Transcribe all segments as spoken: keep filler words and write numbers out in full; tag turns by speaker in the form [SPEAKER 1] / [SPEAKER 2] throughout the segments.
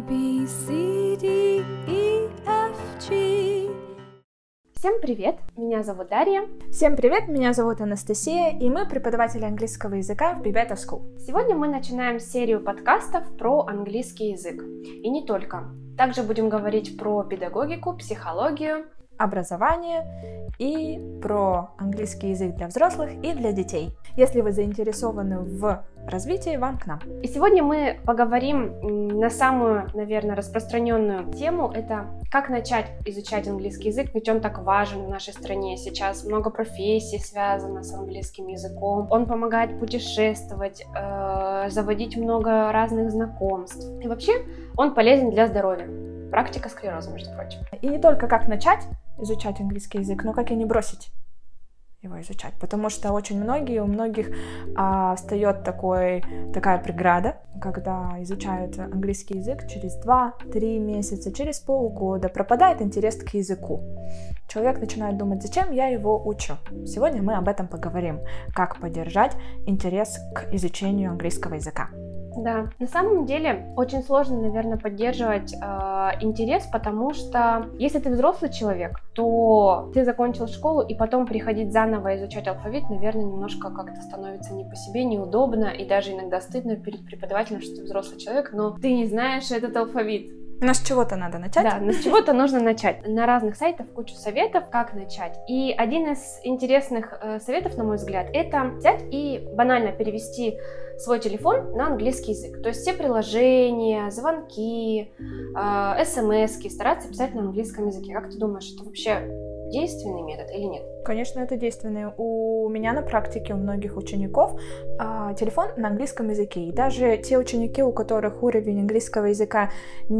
[SPEAKER 1] B, C, D, E, F, G.
[SPEAKER 2] Всем привет, меня зовут Дарья.
[SPEAKER 3] Всем привет, меня зовут Анастасия, и мы преподаватели английского языка в Be Better School.
[SPEAKER 2] Сегодня мы начинаем серию подкастов про английский язык. И не только. Также будем говорить про педагогику, психологию,
[SPEAKER 3] образование и про английский язык для взрослых и для детей. Если вы заинтересованы в развитии, вам к нам.
[SPEAKER 2] И сегодня мы поговорим на самую, наверное, распространенную тему. Это как начать изучать английский язык, ведь он так важен в нашей стране. Сейчас много профессий связано с английским языком. Он помогает путешествовать, э, заводить много разных знакомств. И вообще он полезен для здоровья. Практика склероза, между прочим.
[SPEAKER 3] И не только как начать изучать английский язык, но как и не бросить его изучать, потому что очень многие, у многих а, встает такой, такая преграда, когда изучают английский язык, через два-три месяца, через полгода пропадает интерес к языку. Человек начинает думать, зачем я его учу. Сегодня мы об этом поговорим, как поддержать интерес к изучению английского языка.
[SPEAKER 2] Да, на самом деле очень сложно, наверное, поддерживать э, интерес, потому что если ты взрослый человек, то ты закончил школу и потом приходить заново изучать алфавит, наверное, немножко как-то становится не по себе, неудобно и даже иногда стыдно перед преподавателем, что ты взрослый человек, но ты не знаешь этот алфавит.
[SPEAKER 3] Но с чего-то надо начать.
[SPEAKER 2] Да, но с чего-то нужно начать. На разных сайтах кучу советов, как начать. И один из интересных э, советов, на мой взгляд, это взять и банально перевести свой телефон на английский язык. То есть все приложения, звонки, э, смски стараться писать на английском языке. Как ты думаешь, это вообще действенный метод или нет?
[SPEAKER 3] Конечно, это действенный. У меня на практике, у многих учеников э, телефон на английском языке. И даже те ученики, у которых уровень английского языка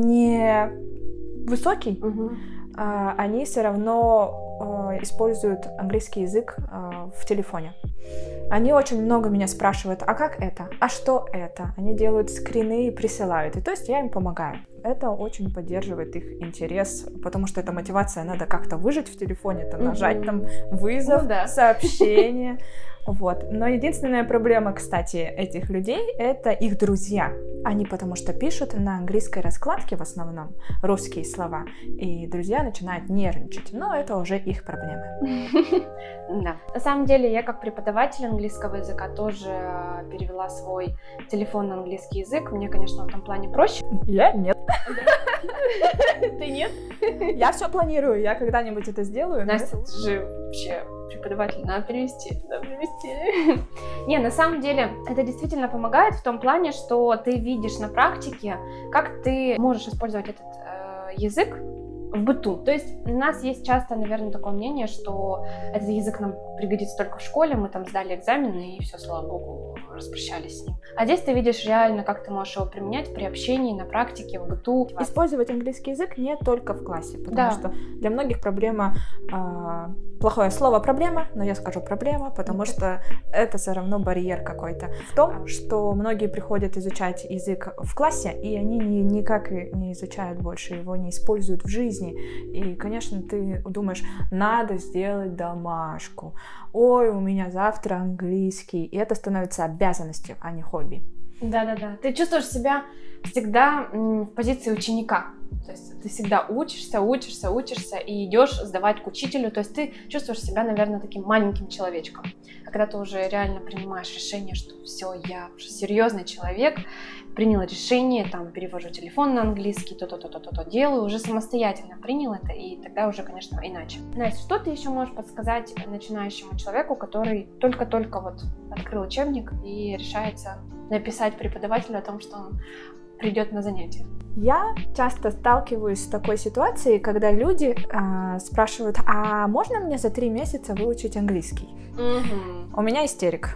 [SPEAKER 3] не высокий, угу. э, они все равно э, используют английский язык э, в телефоне. Они очень много меня спрашивают, а как это? А что это? Они делают скрины и присылают. И то есть я им помогаю. Это очень поддерживает их интерес, потому что эта мотивация, надо как-то выжить в телефоне, это нажать mm-hmm. там вызов, ну, да. сообщение. Вот. Но единственная проблема, кстати, этих людей — это их друзья. Они потому что пишут на английской раскладке в основном русские слова, и друзья начинают нервничать. Но это уже их проблемы.
[SPEAKER 2] Да. На самом деле, я как преподаватель английского языка тоже перевела свой телефон на английский язык. Мне, конечно, в этом плане проще.
[SPEAKER 3] Я нет.
[SPEAKER 2] Ты нет?
[SPEAKER 3] Я все планирую, я когда-нибудь это сделаю.
[SPEAKER 2] Настя, ты же вообще преподаватель, надо перевести, надо перевести. Не, на самом деле, это действительно помогает в том плане, что ты видишь на практике, как ты можешь использовать этот э, язык в быту. То есть у нас есть часто, наверное, такое мнение, что этот язык нам пригодится только в школе, мы там сдали экзамены и все, слава богу, распрощались с ним. А здесь ты видишь реально, как ты можешь его применять при общении, на практике, в быту.
[SPEAKER 3] Использовать английский язык не только в классе, потому
[SPEAKER 2] да.
[SPEAKER 3] что для многих проблема, э, плохое слово проблема, но я скажу проблема, потому что это все равно барьер какой-то. В том, что многие приходят изучать язык в классе, и они ни, никак не изучают больше его, не используют в жизни. И, конечно, ты думаешь, надо сделать домашку. Ой, у меня завтра английский. И это становится обязанностью, а не хобби.
[SPEAKER 2] Да-да-да. Ты чувствуешь себя всегда в позиции ученика. То есть ты всегда учишься, учишься, учишься и идешь сдавать к учителю. То есть ты чувствуешь себя, наверное, таким маленьким человечком. А когда ты уже реально принимаешь решение, что все, я уже серьезный человек, приняла решение, там, перевожу телефон на английский, то-то-то-то-то делаю, уже самостоятельно принял это, и тогда уже, конечно, иначе. Настя, что ты еще можешь подсказать начинающему человеку, который только-только вот открыл учебник и решается написать преподавателю о том, что он придет на занятия?
[SPEAKER 3] Я часто сталкиваюсь с такой ситуацией, когда люди э, спрашивают, а можно мне за три месяца выучить английский? Mm-hmm. У меня истерика.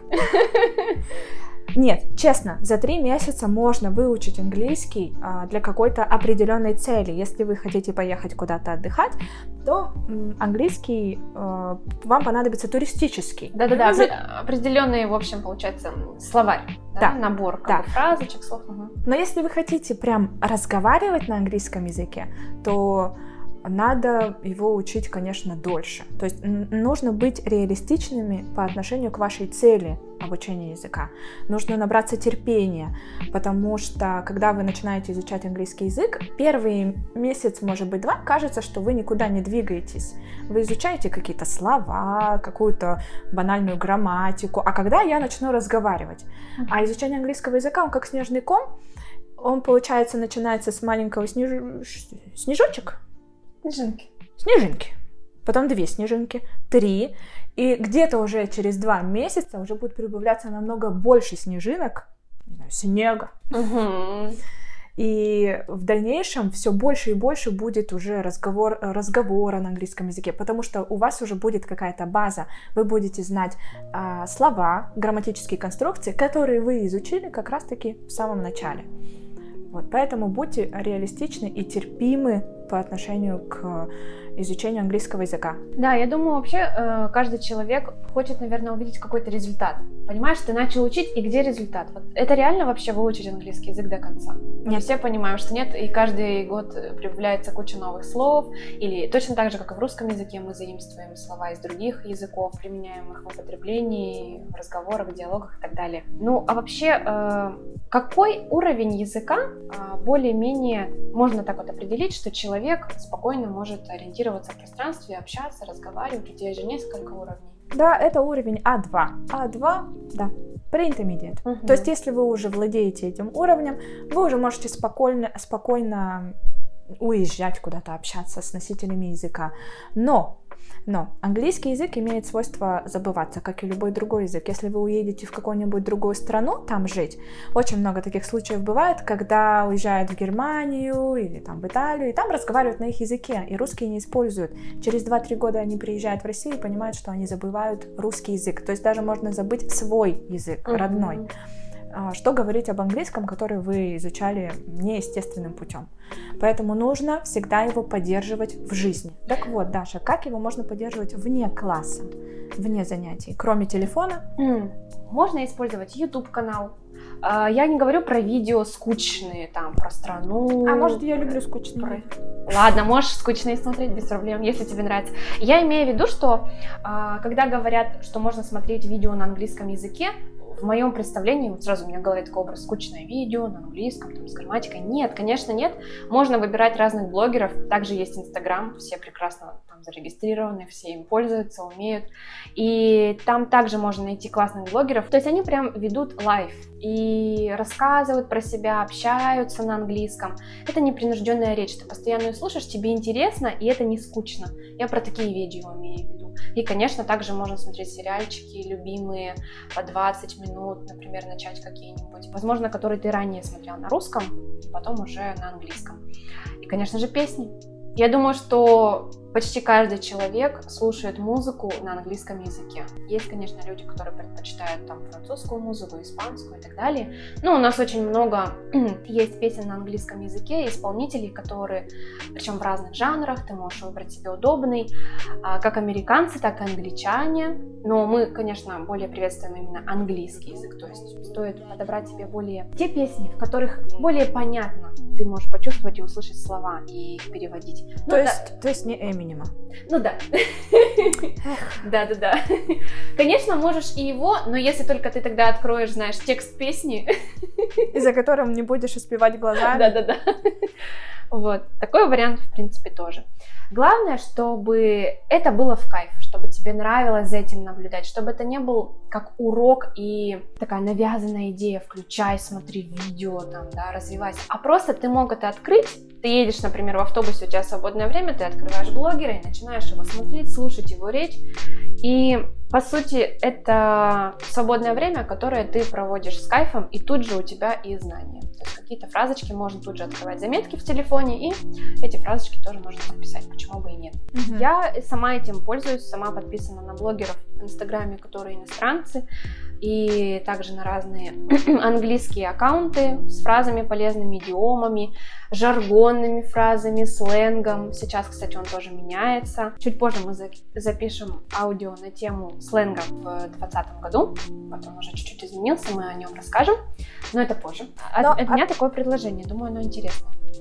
[SPEAKER 3] Нет, честно, за три месяца можно выучить английский а, для какой-то определенной цели. Если вы хотите поехать куда-то отдыхать, то м, английский а, вам понадобится туристический.
[SPEAKER 2] Да-да-да, вы... определенный, в общем, получается, словарь, да?
[SPEAKER 3] Да.
[SPEAKER 2] Набор как
[SPEAKER 3] да.
[SPEAKER 2] бы, фразочек, слов. Угу.
[SPEAKER 3] Но если вы хотите прям разговаривать на английском языке, то надо его учить, конечно, дольше. То есть нужно быть реалистичными по отношению к вашей цели обучения языка. Нужно набраться терпения, потому что, когда вы начинаете изучать английский язык, первый месяц, может быть, два, кажется, что вы никуда не двигаетесь. Вы изучаете какие-то слова, какую-то банальную грамматику. А когда я начну разговаривать? А изучение английского языка, он как снежный ком, он, получается, начинается с маленького снеж... снежочек.
[SPEAKER 2] Снежинки.
[SPEAKER 3] Снежинки. Потом две снежинки, три. И где-то уже через два месяца уже будет прибавляться намного больше снежинок, не знаю, снега.
[SPEAKER 2] Угу.
[SPEAKER 3] И в дальнейшем все больше и больше будет уже разговор, разговора на английском языке, потому что у вас уже будет какая-то база. Вы будете знать а, слова, грамматические конструкции, которые вы изучили как раз-таки в самом начале. Вот, поэтому будьте реалистичны и терпимы по отношению к изучению английского языка.
[SPEAKER 2] Да, я думаю, вообще каждый человек хочет, наверное, увидеть какой-то результат. Понимаешь, ты начал учить, и где результат? Вот это реально вообще выучить английский язык до конца? Мы все понимаем, что нет, и каждый год прибавляется куча новых слов, или точно так же, как и в русском языке, мы заимствуем слова из других языков, применяем их в употреблении, в разговорах, диалогах и так далее. Ну, а вообще, какой уровень языка более-менее можно так вот определить, что человек спокойно может ориентироваться в пространстве, общаться, разговаривать? У тебя же несколько уровней.
[SPEAKER 3] Да, это уровень а два. а два, да, pre-intermediate. Uh-huh. То есть, если вы уже владеете этим уровнем, вы уже можете спокойно, спокойно уезжать куда-то, общаться с носителями языка. Но, но английский язык имеет свойство забываться, как и любой другой язык. Если вы уедете в какую-нибудь другую страну, там жить, очень много таких случаев бывает, когда уезжают в Германию или там в Италию, и там разговаривают на их языке, и русский не используют. Через два-три года они приезжают в Россию и понимают, что они забывают русский язык. То есть даже можно забыть свой язык, mm-hmm. родной. Что говорить об английском, который вы изучали неестественным путем. Поэтому нужно всегда его поддерживать в жизни. Так вот, Даша, как его можно поддерживать вне класса, вне занятий, кроме телефона?
[SPEAKER 2] Mm. Можно использовать YouTube-канал. Я не говорю про видео скучные, там, про страну.
[SPEAKER 3] А может, я люблю скучные?
[SPEAKER 2] Про... Ладно, можешь скучные смотреть без проблем, если тебе нравится. Я имею в виду, что когда говорят, что можно смотреть видео на английском языке, в моем представлении, вот сразу у меня в голове такой образ: скучное видео на английском, там, с грамматикой. Нет, конечно, нет. Можно выбирать разных блогеров. Также есть Инстаграм, все прекрасно там зарегистрированы, все им пользуются, умеют. И там также можно найти классных блогеров. То есть они прям ведут лайв и рассказывают про себя, общаются на английском. Это непринужденная речь. Ты постоянно ее слушаешь, тебе интересно, и это не скучно. Я про такие видео имею в виду. И, конечно, также можно смотреть сериальчики любимые по двадцать минут, например, начать какие-нибудь, возможно, которые ты ранее смотрел на русском, и потом уже на английском. И, конечно же, песни. Я думаю, что почти каждый человек слушает музыку на английском языке. Есть, конечно, люди, которые предпочитают там французскую музыку, испанскую и так далее. Но у нас очень много есть песен на английском языке, исполнителей, которые, причем в разных жанрах, ты можешь выбрать себе удобный, как американцы, так и англичане. Но мы, конечно, более приветствуем именно английский язык, то есть стоит подобрать себе более те песни, в которых более понятно ты можешь почувствовать и услышать слова и их переводить.
[SPEAKER 3] То,
[SPEAKER 2] ну,
[SPEAKER 3] есть,
[SPEAKER 2] да.
[SPEAKER 3] то есть не Эминема.
[SPEAKER 2] Ну да. Да-да-да. Конечно, можешь и его, но если только ты тогда откроешь, знаешь, текст песни.
[SPEAKER 3] И за которым не будешь испевать глазами.
[SPEAKER 2] Да-да-да. Вот. Такой вариант, в принципе, тоже. Главное, чтобы это было в кайф, чтобы тебе нравилось за этим наблюдать, чтобы это не был как урок и такая навязанная идея: включай, смотри видео, там, да, развивайся. А просто ты мог это открыть, ты едешь, например, в автобусе, у тебя свободное время, ты открываешь блогера и начинаешь его смотреть, слушать его речь. И, по сути, это свободное время, которое ты проводишь с кайфом, и тут же у тебя и знания. То есть какие-то фразочки можно тут же открывать заметки в телефоне, и эти фразочки тоже можно записать, почему бы и нет. Mm-hmm. Я сама этим пользуюсь, сама подписана на блогеров в Инстаграме, которые иностранцы, и также на разные английские аккаунты с фразами, полезными идиомами, жаргонными фразами, сленгом. Сейчас, кстати, он тоже меняется. Чуть позже мы запишем аудио на тему сленга в двадцатом году. Вот он уже чуть-чуть изменился, мы о нем расскажем, но это позже. От,
[SPEAKER 3] но,
[SPEAKER 2] от
[SPEAKER 3] а...
[SPEAKER 2] меня такое предложение, думаю, оно интересное.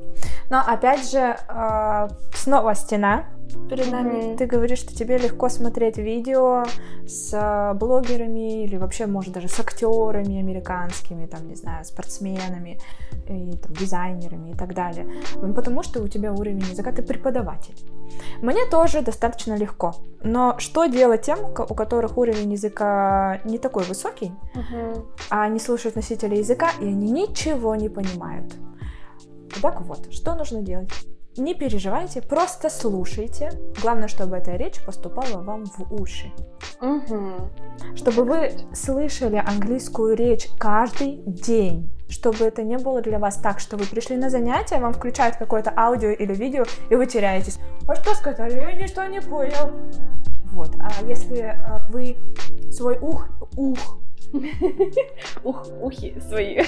[SPEAKER 3] Но опять же, э, снова стена перед нами.
[SPEAKER 2] Mm-hmm.
[SPEAKER 3] Ты говоришь, что тебе легко смотреть видео с э, блогерами или вообще, может, даже с актерами американскими, там, не знаю, спортсменами, и, там, дизайнерами и так далее. Ну, потому что у тебя уровень языка, ты преподаватель. Мне тоже достаточно легко. Но что делать тем, у которых уровень языка не такой высокий,
[SPEAKER 2] Uh-huh.
[SPEAKER 3] а они слушают носителя языка, и они ничего не понимают? Так вот, что нужно делать? Не переживайте, просто слушайте. Главное, чтобы эта речь поступала вам в уши.
[SPEAKER 2] Uh-huh.
[SPEAKER 3] Чтобы вы слышали английскую речь каждый день. Чтобы это не было для вас так, что вы пришли на занятия, вам включают какое-то аудио или видео, и вы теряетесь. А что сказали? Я ничто не понял. Вот. А если вы свой ух, ух,
[SPEAKER 2] ух, ухи свои,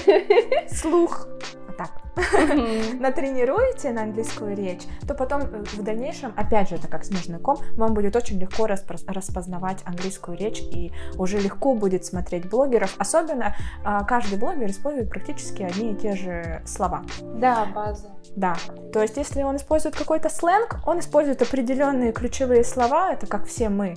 [SPEAKER 3] слух, так, mm-hmm. натренируете на английскую речь, то потом в дальнейшем, опять же, это как снежный ком, вам будет очень легко распро- распознавать английскую речь, и уже легко будет смотреть блогеров. Особенно каждый блогер использует практически одни и те же слова.
[SPEAKER 2] Да, база.
[SPEAKER 3] Да, то есть если он использует какой-то сленг, он использует определенные ключевые слова, это как все мы.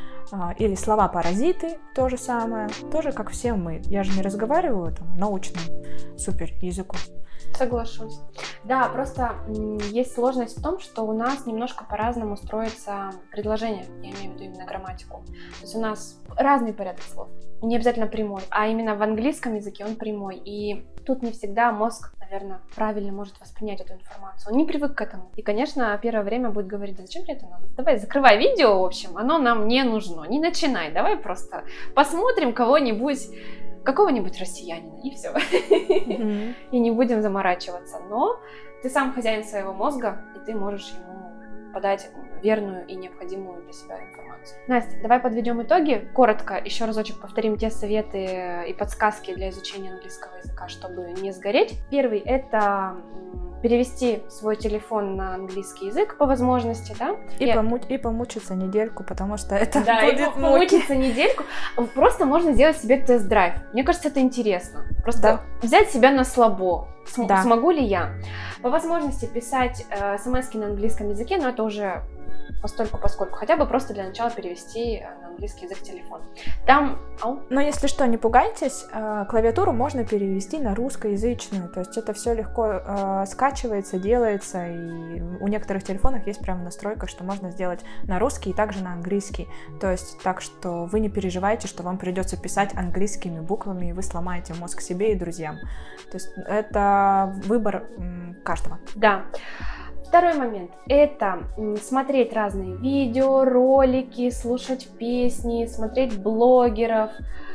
[SPEAKER 3] Или слова-паразиты, то же самое, тоже как все мы. Я же не разговариваю там научным супер языком.
[SPEAKER 2] Соглашусь. Да, просто м, есть сложность в том, что у нас немножко по-разному строится предложение, я имею в виду именно грамматику. То есть у нас разный порядок слов, не обязательно прямой, а именно в английском языке он прямой. И тут не всегда мозг, наверное, правильно может воспринять эту информацию. Он не привык к этому. И, конечно, первое время будет говорить: да зачем тебе это надо? Давай, закрывай видео, в общем, оно нам не нужно. Не начинай, давай просто посмотрим кого-нибудь, какого-нибудь россиянина, и все. Mm-hmm. И не будем заморачиваться. Но ты сам хозяин своего мозга, и ты можешь ему подать верную и необходимую для себя информацию. Настя, давай подведем итоги. Коротко еще разочек повторим те советы и подсказки для изучения английского языка, чтобы не сгореть. Первый — это перевести свой телефон на английский язык по возможности, да?
[SPEAKER 3] И, и... Пому... и помучиться недельку, потому что это
[SPEAKER 2] да,
[SPEAKER 3] будет
[SPEAKER 2] и помучиться недельку. Просто можно сделать себе тест-драйв. Мне кажется, это интересно. Просто да. взять себя на слабо. См- да. Смогу ли я? По возможности писать э, смс-ки на английском языке, но это уже постольку поскольку. Хотя бы просто для начала перевести на английский язык телефон. Там... Ау.
[SPEAKER 3] Но если что, не пугайтесь, э, клавиатуру можно перевести на русскоязычную. То есть это все легко э, скачивается, делается. И у некоторых телефонов есть прям настройка, что можно сделать на русский и также на английский. То есть так, что вы не переживайте, что вам придется писать английскими буквами, и вы сломаете мозг себе и друзьям. То есть это выбор м, каждого.
[SPEAKER 2] Да. Второй момент – это смотреть разные видео, ролики, слушать песни, смотреть блогеров,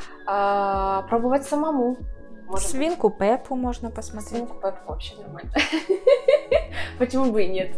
[SPEAKER 2] э, пробовать самому.
[SPEAKER 3] Может Свинку быть. Пеппу можно посмотреть.
[SPEAKER 2] Свинку Пеппу вообще нормально. Почему бы и нет?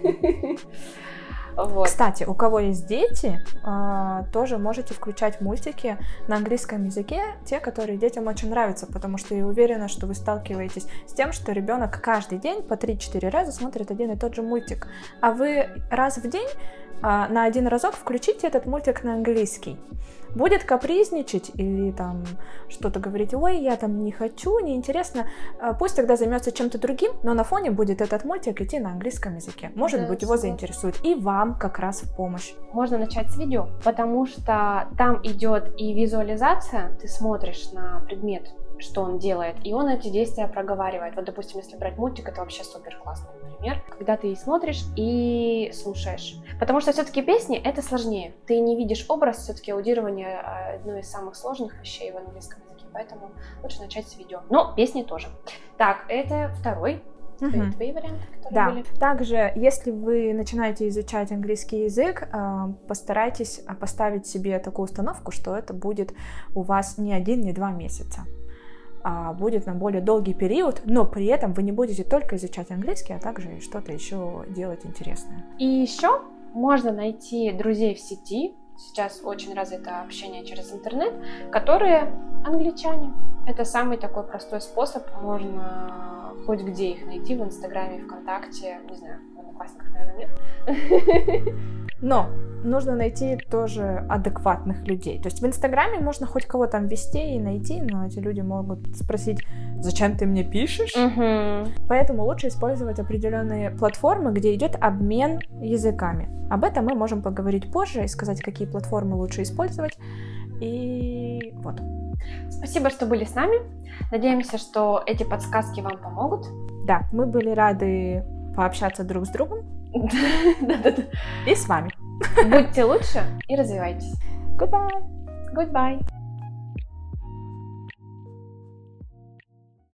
[SPEAKER 2] Вот.
[SPEAKER 3] Кстати, у кого есть дети, тоже можете включать мультики на английском языке, те, которые детям очень нравятся, потому что я уверена, что вы сталкиваетесь с тем, что ребенок каждый день по три-четыре раза смотрит один и тот же мультик, а вы раз в день на один разок включите этот мультик на английский. Будет капризничать или там что-то говорить: ой, я там не хочу, неинтересно, пусть тогда займется чем-то другим, но на фоне будет этот мультик идти на английском языке. Может да, быть, его заинтересует, и вам как раз в помощь.
[SPEAKER 2] Можно начать с видео, потому что там идет и визуализация, ты смотришь на предмет, что он делает, и он эти действия проговаривает. Вот, допустим, если брать мультик, это вообще супер классный пример, когда ты и смотришь, и слушаешь. Потому что все-таки песни — это сложнее. Ты не видишь образ, все-таки аудирование — одно из самых сложных вещей в английском языке, поэтому лучше начать с видео. Но песни тоже. Так, это второй.
[SPEAKER 3] Твои,
[SPEAKER 2] твои варианты, которые
[SPEAKER 3] да.
[SPEAKER 2] были.
[SPEAKER 3] Также, если вы начинаете изучать английский язык, постарайтесь поставить себе такую установку, что это будет у вас не один, не два месяца. А будет на более долгий период, но при этом вы не будете только изучать английский, а также что-то еще делать интересное.
[SPEAKER 2] И еще можно найти друзей в сети, сейчас очень развито общение через интернет, которые англичане. Это самый такой простой способ, можно хоть где их найти, в Инстаграме, ВКонтакте, не знаю, в Одноклассниках, наверное, нет.
[SPEAKER 3] Но нужно найти тоже адекватных людей. То есть в Инстаграме можно хоть кого там ввести и найти, но эти люди могут спросить: зачем ты мне пишешь?
[SPEAKER 2] Мгм.
[SPEAKER 3] Поэтому лучше использовать определенные платформы, где идет обмен языками. Об этом мы можем поговорить позже и сказать, какие платформы лучше использовать. И вот.
[SPEAKER 2] Спасибо, что были с нами. Надеемся, что эти подсказки вам помогут.
[SPEAKER 3] Да, мы были рады пообщаться друг с другом
[SPEAKER 2] Да-да-да.
[SPEAKER 3] и с вами.
[SPEAKER 2] Будьте лучше и развивайтесь.
[SPEAKER 3] Goodbye!
[SPEAKER 2] Goodbye.